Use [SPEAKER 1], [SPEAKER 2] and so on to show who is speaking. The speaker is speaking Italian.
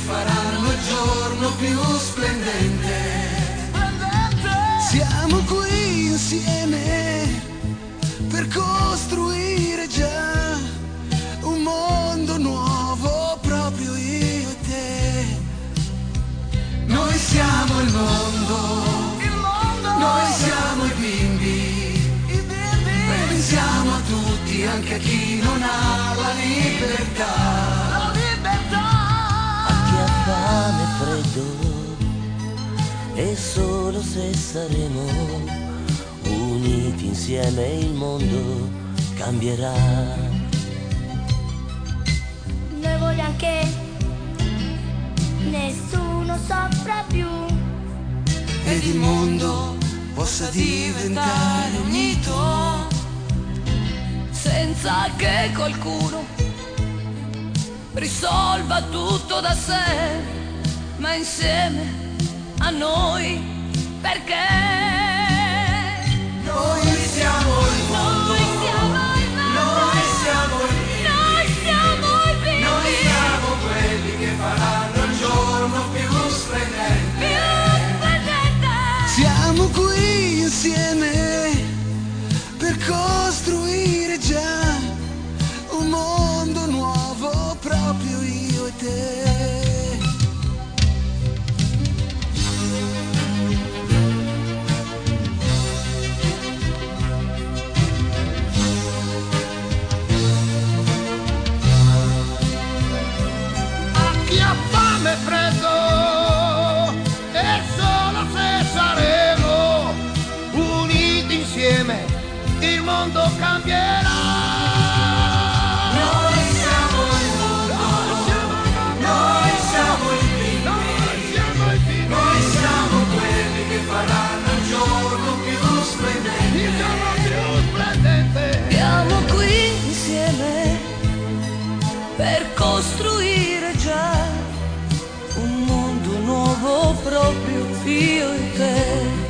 [SPEAKER 1] faranno il giorno più splendente. Siamo qui insieme per costruire già un mondo nuovo, proprio io e te. Noi siamo il mondo, noi siamo i bimbi, pensiamo a tutti, anche a chi non ha la libertà.
[SPEAKER 2] A chi ha fame e freddo, e solo se saremo uniti insieme il mondo cambierà.
[SPEAKER 3] Noi vogliamo che nessuno soffra più
[SPEAKER 1] Ed il mondo possa diventare unito,
[SPEAKER 4] senza che qualcuno risolva tutto da sé, ma insieme a noi, perché
[SPEAKER 1] noi siamo il mondo,
[SPEAKER 4] noi siamo il mondo,
[SPEAKER 1] noi siamo i bimbi,
[SPEAKER 4] noi siamo i bimbi,
[SPEAKER 1] noi siamo quelli che faranno il giorno più splendente.
[SPEAKER 4] più splendente.
[SPEAKER 1] Siamo qui insieme per costruire già un mondo nuovo, proprio io e te.
[SPEAKER 5] Chi ha fame e freddo, e solo se saremo uniti insieme il mondo cambierà.
[SPEAKER 1] Noi siamo il mondo, noi siamo i bimbi, noi siamo quelli che faranno il giorno più splendente.
[SPEAKER 5] Il giorno più splendente.
[SPEAKER 4] Siamo qui insieme per costruire già un mondo nuovo, proprio io e te.